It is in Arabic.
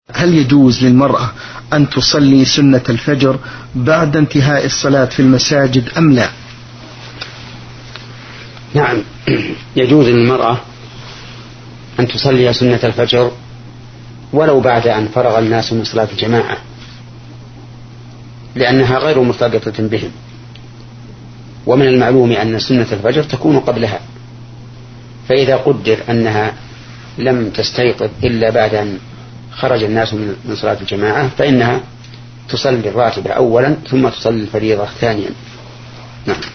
هل يجوز للمرأة أن تصلي سنة الفجر بعد انتهاء الصلاة في المساجد أم لا؟ نعم، يجوز للمرأة أن تصلي سنة الفجر ولو بعد أن فرغ الناس من صلاة الجماعة، لأنها غير مرتبطة بهم، ومن المعلوم أن سنة الفجر تكون قبلها، فإذا قدر أنها لم تستيقظ إلا بعد أن خرج الناس من صلاة الجماعة فإنها تصلي الراتبة أولا ثم تصلي الفريضة ثانيا. نعم.